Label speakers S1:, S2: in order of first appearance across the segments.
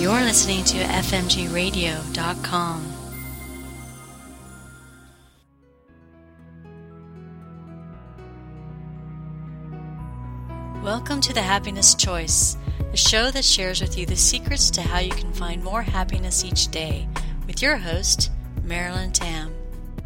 S1: You're listening to fmgradio.com. Welcome to The Happiness Choice, a show that shares with you the secrets to how you can find more happiness each day, with your host, Marilyn Tam.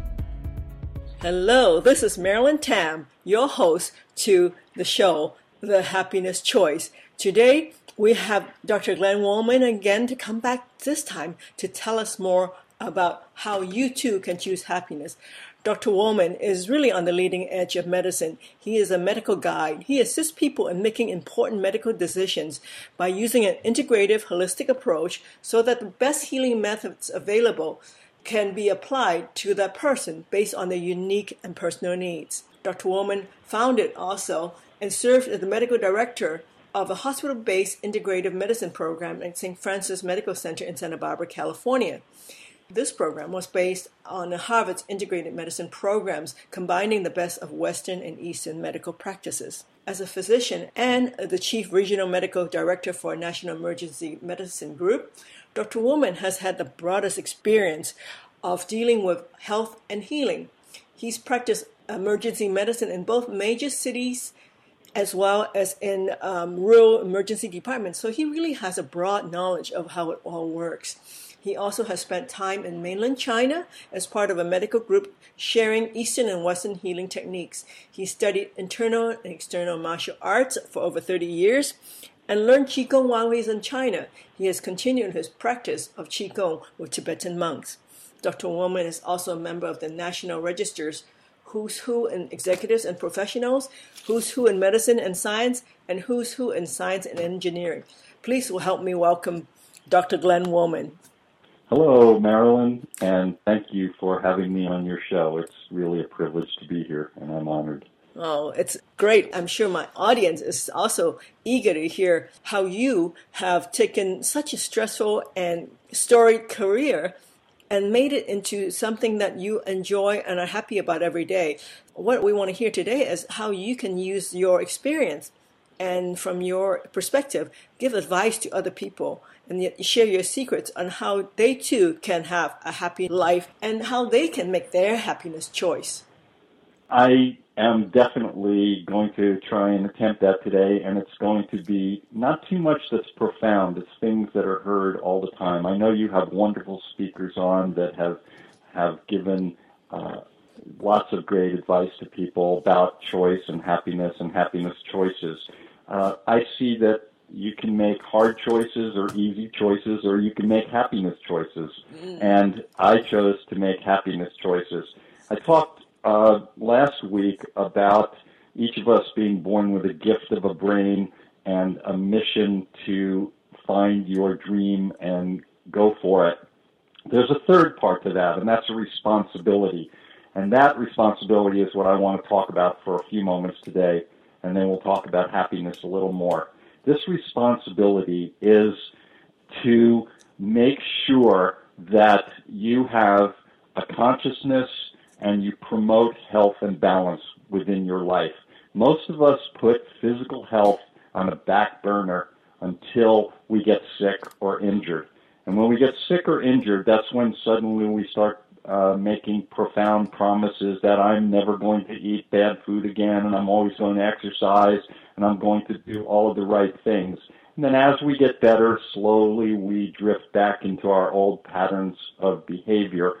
S2: Hello, this is Marilyn Tam, your host to the show, The Happiness Choice. Today, we have Dr. Glenn Woolman again to come back this time to tell us more about how you too can choose happiness. Dr. Woolman is really on the leading edge of medicine. He is a medical guide. He assists people in making important medical decisions by using an integrative, holistic approach so that the best healing methods available can be applied to that person based on their unique and personal needs. Dr. Woolman founded also and served as the medical director of a hospital-based integrative medicine program at St. Francis Medical Center in Santa Barbara, California. This program was based on Harvard's integrated medicine programs, combining the best of Western and Eastern medical practices. As a physician and the chief regional medical director for a national emergency medicine group, Dr. Woolman has had the broadest experience of dealing with health and healing. He's practiced emergency medicine in both major cities as well as in rural emergency departments. So he really has a broad knowledge of how it all works. He also has spent time in mainland China as part of a medical group sharing Eastern and Western healing techniques. He studied internal and external martial arts for over 30 years and learned Qigong while he's in China. He has continued his practice of Qigong with Tibetan monks. Dr. Woolman is also a member of the National Registers Who's Who in Executives and Professionals, Who's Who in Medicine and Science, and Who's Who in Science and Engineering. Please will help me welcome Dr. Glenn Woolman.
S3: Hello, Marilyn, and thank you for having me on your show. It's really a privilege to be here, and I'm honored.
S2: Oh, it's great. I'm sure my audience is also eager to hear how you have taken such a stressful and storied career and made it into something that you enjoy and are happy about every day. What we want to hear today is how you can use your experience and from your perspective, give advice to other people and yet share your secrets on how they too can have a happy life and how they can make their happiness choice.
S3: I am definitely going to try and attempt that today, and it's going to be not too much that's profound. It's things that are heard all the time. I know you have wonderful speakers on that have given lots of great advice to people about choice and happiness choices. I see that you can make hard choices or easy choices, or you can make happiness choices. And I chose to make happiness choices. I talked last week about each of us being born with a gift of a brain and a mission to find your dream and go for it. There's a third part to that, and that's a responsibility. And that responsibility is what I want to talk about for a few moments today, and then we'll talk about happiness a little more. This responsibility is to make sure that you have a consciousness and you promote health and balance within your life. Most of us put physical health on a back burner until we get sick or injured. And when we get sick or injured, that's when suddenly we start making profound promises that I'm never going to eat bad food again, and I'm always going to exercise, and I'm going to do all of the right things. And then as we get better, slowly we drift back into our old patterns of behavior.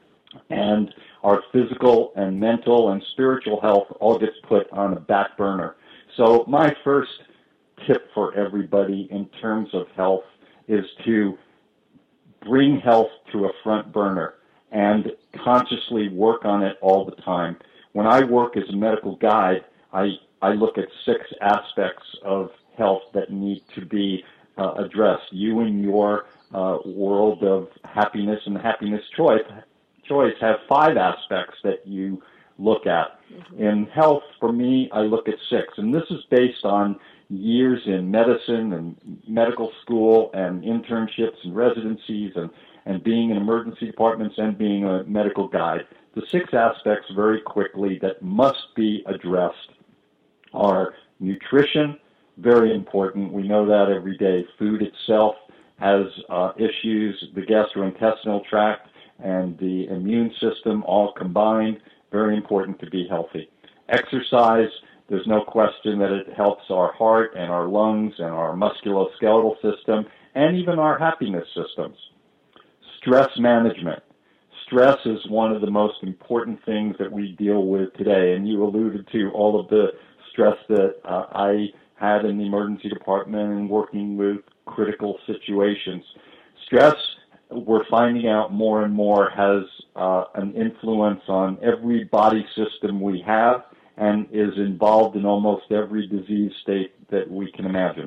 S3: And our physical and mental and spiritual health all gets put on a back burner. So my first tip for everybody in terms of health is to bring health to a front burner and consciously work on it all the time. When I work as a medical guide, I look at 6 aspects of health that need to be addressed. You and your world of happiness and happiness choice have 5 aspects that you look at. Mm-hmm. In health, for me, I look at 6. And this is based on years in medicine and medical school and internships and residencies and being in emergency departments and being a medical guide. The 6 aspects very quickly that must be addressed are nutrition, very important. We know that every day. Food itself has issues, the gastrointestinal tract and the immune system all combined. Very important to be healthy. Exercise, there's no question that it helps our heart and our lungs and our musculoskeletal system and even our happiness systems. Stress management. Stress is one of the most important things that we deal with today, and you alluded to all of the stress that I had in the emergency department and working with critical situations. Stress, we're finding out more and more, has an influence on every body system we have and is involved in almost every disease state that we can imagine.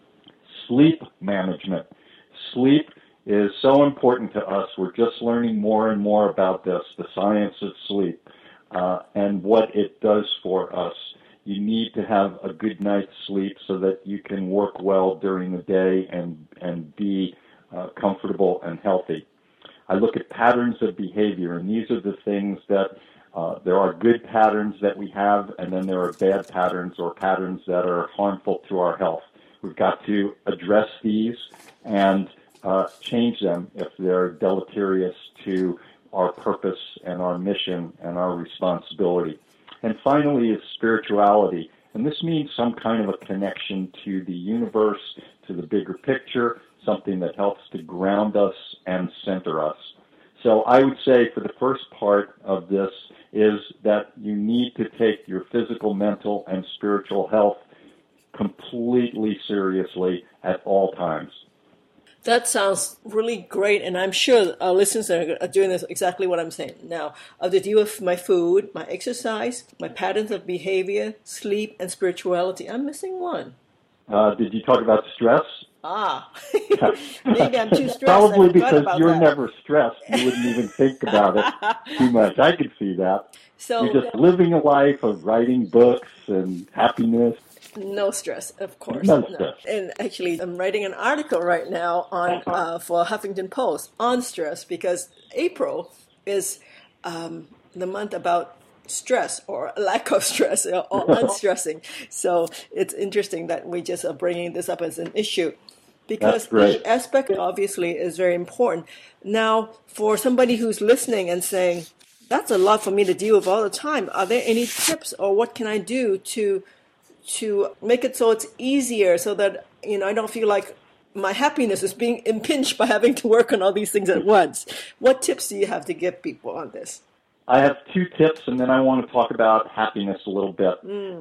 S3: Sleep management. Sleep is so important to us. We're just learning more and more about this, the science of sleep, and what it does for us. You need to have a good night's sleep so that you can work well during the day and be comfortable and healthy. I look at patterns of behavior, and these are the things that there are good patterns that we have, and then there are bad patterns or patterns that are harmful to our health. We've got to address these and change them if they're deleterious to our purpose and our mission and our responsibility. And finally is spirituality. And this means some kind of a connection to the universe, to the bigger picture, something that helps to ground us and center us. So I would say for the first part of this is that you need to take your physical, mental, and spiritual health completely seriously at all times.
S2: That sounds really great, and I'm sure our listeners are doing this exactly what I'm saying now. I have to deal with my food, my exercise, my patterns of behavior, sleep, and spirituality. I'm missing one.
S3: Did you talk about stress?
S2: Maybe I'm too stressed.
S3: Probably because you're never stressed. You wouldn't even think about it too much. I could see that. So you're just living a life of writing books and happiness.
S2: No stress, of course.
S3: No stress.
S2: And actually, I'm writing an article right now on for Huffington Post on stress, because April is the month about stress or lack of stress or unstressing. So it's interesting that we just are bringing this up as an issue, because the aspect obviously is very important. Now, for somebody who's listening and saying, that's a lot for me to deal with all the time, are there any tips or what can I do to make it so it's easier, so that I don't feel like my happiness is being impinged by having to work on all these things at once? What tips do you have to give people on this?
S3: I have 2 tips, and then I want to talk about happiness a little bit.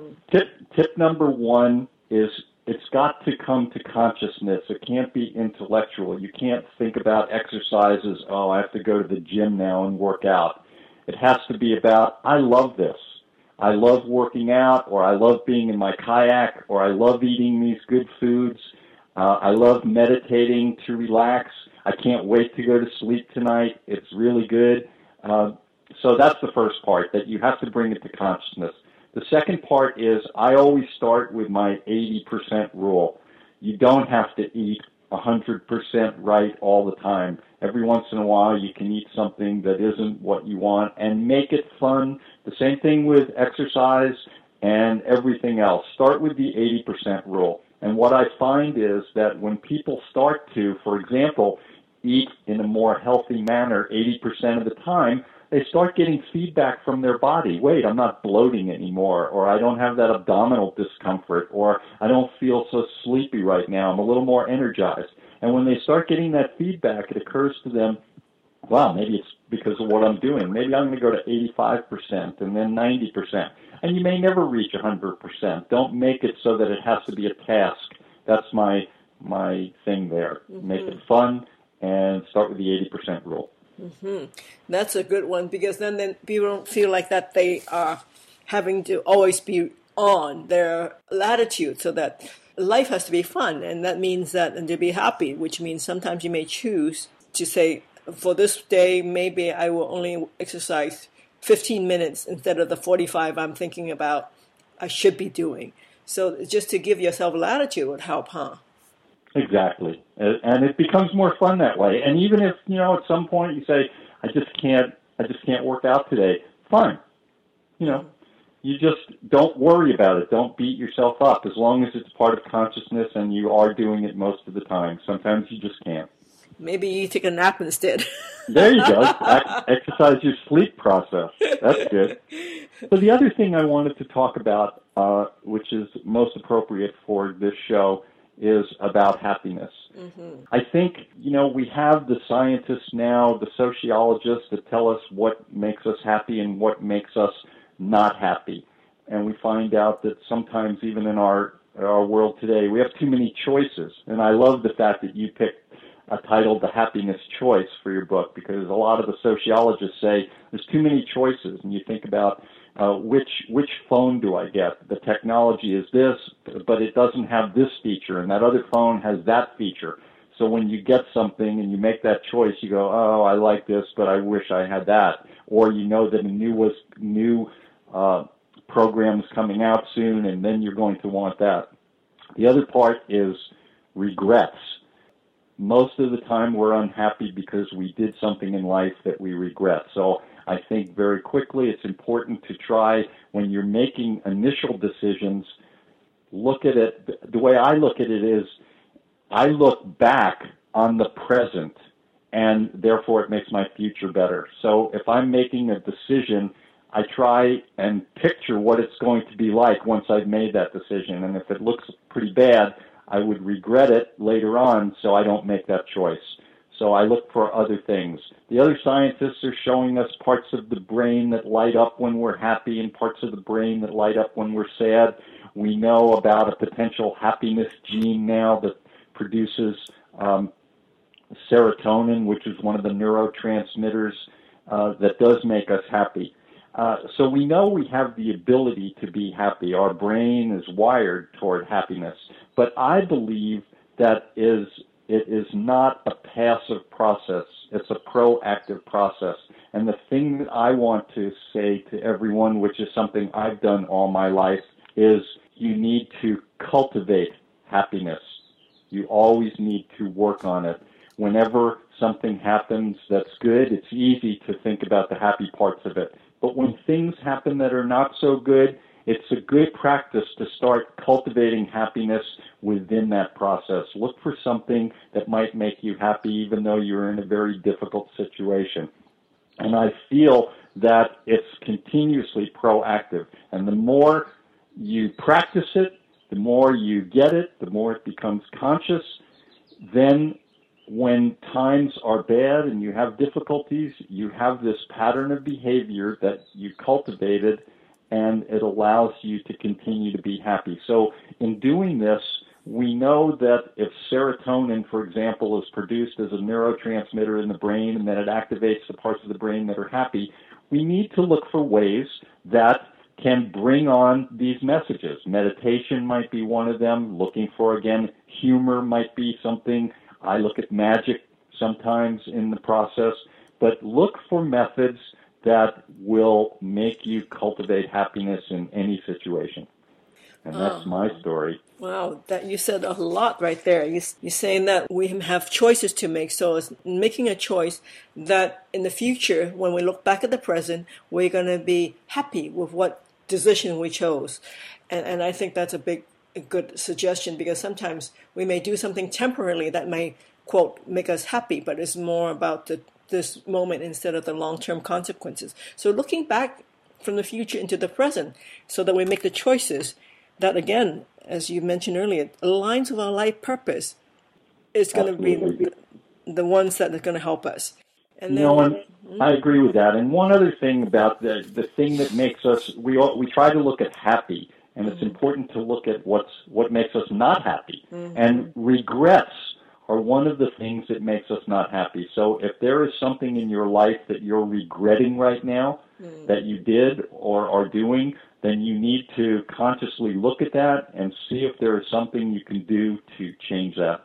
S3: Tip number 1 is it's got to come to consciousness. It can't be intellectual. You can't think about exercises, I have to go to the gym now and work out. It has to be about, I love this. I love working out, or I love being in my kayak, or I love eating these good foods. I love meditating to relax. I can't wait to go to sleep tonight. It's really good. So that's the first part, that you have to bring it to consciousness. The second part is I always start with my 80% rule. You don't have to eat 100% right all the time. Every once in a while you can eat something that isn't what you want and make it fun. The same thing with exercise and everything else. Start with the 80% rule. And what I find is that when people start to, for example, eat in a more healthy manner 80% of the time, they start getting feedback from their body. Wait, I'm not bloating anymore, or I don't have that abdominal discomfort, or I don't feel so sleepy right now. I'm a little more energized. And when they start getting that feedback, it occurs to them, wow, maybe it's because of what I'm doing. Maybe I'm going to go to 85% and then 90%. And you may never reach 100%. Don't make it so that it has to be a task. That's my thing there. Mm-hmm. Make it fun and start with the 80% rule.
S2: Mm-hmm. That's a good one, because then people don't feel like that they are having to always be on their latitude, so that life has to be fun, and that means that, and to be happy, which means sometimes you may choose to say, for this day, maybe I will only exercise 15 minutes instead of the 45 I'm thinking about I should be doing. So just to give yourself latitude would help, huh?
S3: Exactly. And it becomes more fun that way. And even if, at some point you say, I just can't work out today, fine. you just don't worry about it. Don't beat yourself up as long as it's part of consciousness and you are doing it most of the time. Sometimes you just can't.
S2: Maybe you take a nap instead.
S3: There you go. Exercise your sleep process. That's good. So the other thing I wanted to talk about, which is most appropriate for this show, is about happiness. Mm-hmm. I think, we have the scientists now, the sociologists that tell us what makes us happy and what makes us not happy. And we find out that sometimes even in our world today, we have too many choices. And I love the fact that you picked a title, The Happiness Choice, for your book, because a lot of the sociologists say there's too many choices. And you think about which phone do I get? The technology is this, but it doesn't have this feature, and that other phone has that feature. So when you get something and you make that choice, you go, oh, I like this, but I wish I had that. Or you know that a new program is coming out soon, and then you're going to want that. The other part is regrets. Most of the time we're unhappy because we did something in life that we regret. So I think very quickly it's important to try, when you're making initial decisions, look at it. The way I look at it is I look back on the present, and therefore it makes my future better. So if I'm making a decision, I try and picture what it's going to be like once I've made that decision. And if it looks pretty bad, I would regret it later on, so I don't make that choice. So I look for other things. The other scientists are showing us parts of the brain that light up when we're happy and parts of the brain that light up when we're sad. We know about a potential happiness gene now that produces serotonin, which is one of the neurotransmitters that does make us happy. So we know we have the ability to be happy. Our brain is wired toward happiness. But I believe that it is not a passive process. It's a proactive process. And the thing that I want to say to everyone, which is something I've done all my life, is you need to cultivate happiness. You always need to work on it. Whenever something happens that's good, it's easy to think about the happy parts of it. But when things happen that are not so good, it's a good practice to start cultivating happiness within that process. Look for something that might make you happy even though you're in a very difficult situation. And I feel that it's continuously proactive. And the more you practice it, the more you get it, the more it becomes conscious. Then when times are bad and you have difficulties, you have this pattern of behavior that you cultivated, and it allows you to continue to be happy. So in doing this, we know that if serotonin, for example, is produced as a neurotransmitter in the brain and then it activates the parts of the brain that are happy, we need to look for ways that can bring on these messages. Meditation might be one of them. Looking for, again, humor might be something. I look at magic sometimes in the process. But look for methods that will make you cultivate happiness in any situation. And that's my story.
S2: Wow, that you said a lot right there. You're saying that we have choices to make. So it's making a choice that in the future, when we look back at the present, we're going to be happy with what decision we chose. And I think that's a good suggestion, because sometimes we may do something temporarily that may, quote, make us happy, but it's more about this moment instead of the long-term consequences. So looking back from the future into the present so that we make the choices that, again, as you mentioned earlier, aligns with our life purpose is going to be the ones that are going to help us. And then,
S3: I agree with that. And one other thing about the thing that makes us, we try to look at happy, and it's important to look at what makes us not happy. And regrets are one of the things that makes us not happy. So if there is something in your life that you're regretting right now that you did or are doing, then you need to consciously look at that and see if there is something you can do to change that.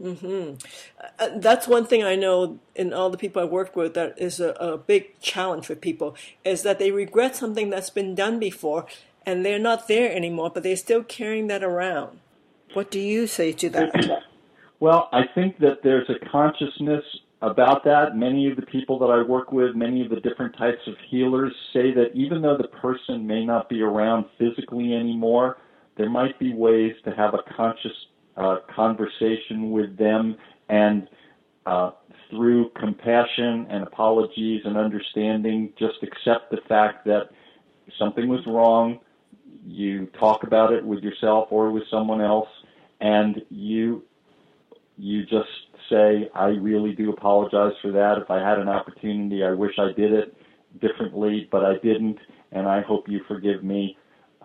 S2: That's one thing I know in all the people I work with that is a big challenge for people, is that they regret something that's been done before and they're not there anymore, but they're still carrying that around. What do you say to that?
S3: Well, I think that there's a consciousness about that. Many of the people that I work with, many of the different types of healers say that even though the person may not be around physically anymore, there might be ways to have a conscious conversation with them, and through compassion and apologies and understanding, just accept the fact that something was wrong. You talk about it with yourself or with someone else, and you just say, I really do apologize for that. If I had an opportunity, I wish I did it differently, but I didn't, and I hope you forgive me.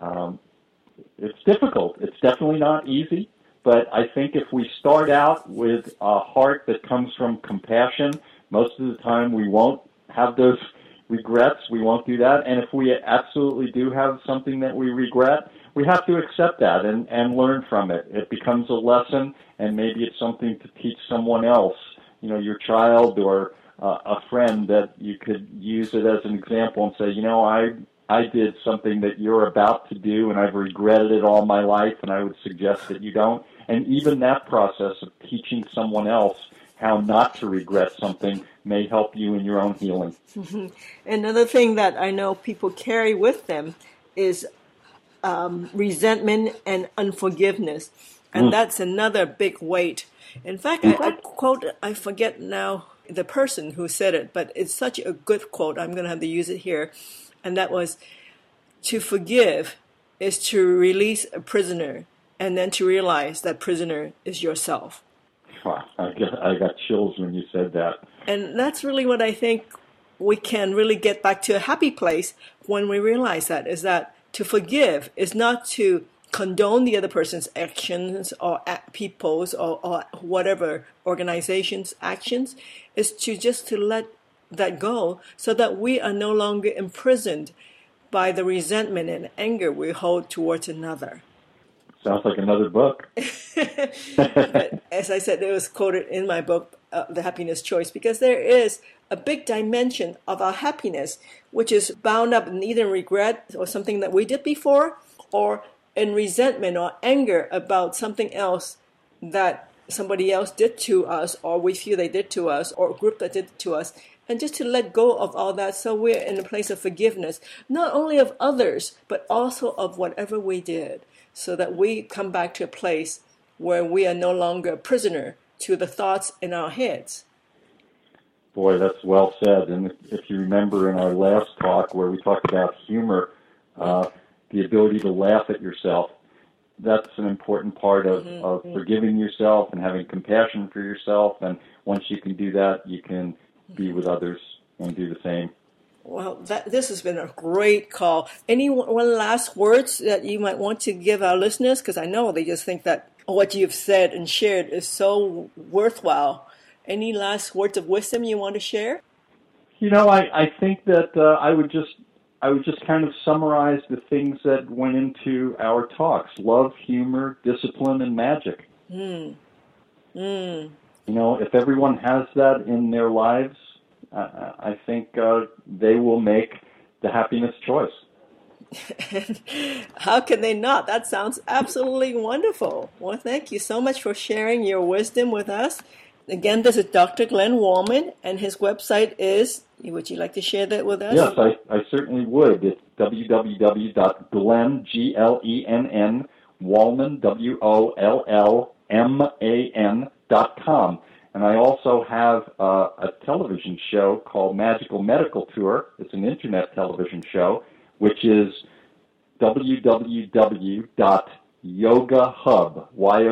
S3: It's difficult. It's definitely not easy, but I think if we start out with a heart that comes from compassion, most of the time we won't have those regrets. We won't do that. And if we absolutely do have something that we regret, we have to accept that and learn from it. It becomes a lesson, and maybe it's something to teach someone else, your child or a friend, that you could use it as an example and say, I did something that you're about to do, and I've regretted it all my life, and I would suggest that you don't. And even that process of teaching someone else how not to regret something may help you in your own healing.
S2: Mm-hmm. Another thing that I know people carry with them is resentment and unforgiveness. And that's another big weight. In fact, I forget now the person who said it, but it's such a good quote, I'm going to have to use it here. And that was, to forgive is to release a prisoner, and then to realize that prisoner is yourself.
S3: I got chills when you said that.
S2: And that's really what I think we can really get back to a happy place when we realize that, is that to forgive is not to condone the other person's actions or people's or whatever organization's actions. Is to let that go, so that we are no longer imprisoned by the resentment and anger we hold towards another.
S3: Sounds like another book.
S2: But as I said, it was quoted in my book, The Happiness Choice, because there is a big dimension of our happiness which is bound up in either regret or something that we did before, or in resentment or anger about something else that somebody else did to us, or we feel they did to us, or a group that did it to us. And just to let go of all that, so we're in a place of forgiveness, not only of others, but also of whatever we did, so that we come back to a place where we are no longer a prisoner to the thoughts in our heads.
S3: Boy, that's well said. And if you remember in our last talk where we talked about humor, the ability to laugh at yourself, that's an important part of forgiving yourself and having compassion for yourself. And once you can do that, you can be with others and do the same.
S2: Well, this has been a great call. Any one last words that you might want to give our listeners? Because I know they just think that what you've said and shared is so worthwhile. Any last words of wisdom you want to share?
S3: I think that I would just kind of summarize the things that went into our talks: love, humor, discipline, and magic. If everyone has that in their lives, I think they will make the happiness choice.
S2: How can they not? That sounds absolutely wonderful. Well, thank you so much for sharing your wisdom with us. Again, this is Dr. Glenn Wallman, and his website is, would you like to share that with us?
S3: Yes, I certainly would. It's www.glenn, Glenn, Wallman, WOLLMAN.com. And I also have a television show called Magical Medical Tour. It's an internet television show, which is www.yogahub,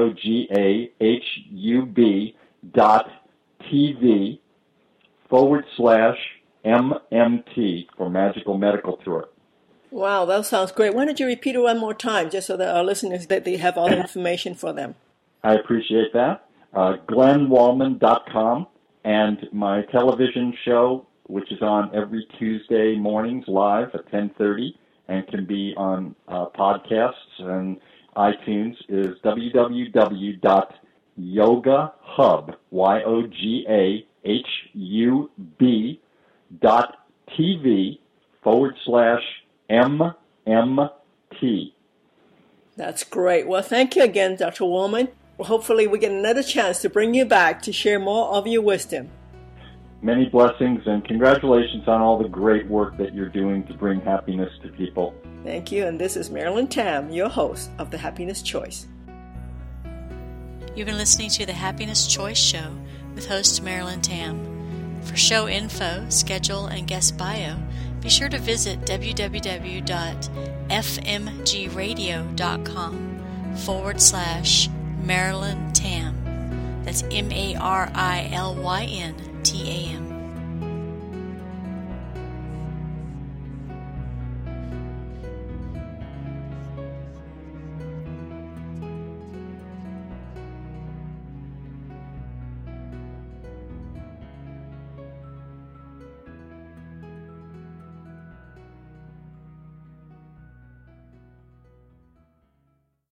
S3: YOGAHub.tv/MMT for Magical Medical Tour.
S2: Wow, that sounds great. Why don't you repeat it one more time, just so that our listeners, that they have all the information for them?
S3: I appreciate that. GlennWallman.com, and my television show, which is on every Tuesday mornings live at 10:30 and can be on podcasts and iTunes, is www.yogahub, YOGAHub.tv/MMT.
S2: That's great. Well, thank you again, Dr. Wallman. Hopefully we get another chance to bring you back to share more of your wisdom.
S3: Many blessings and congratulations on all the great work that you're doing to bring happiness to people.
S2: Thank you. And this is Marilyn Tam, your host of The Happiness Choice.
S1: You've been listening to The Happiness Choice Show with host Marilyn Tam. For show info, schedule, and guest bio, be sure to visit www.fmgradio.com/Marilyn Tam. That's MarilynTam.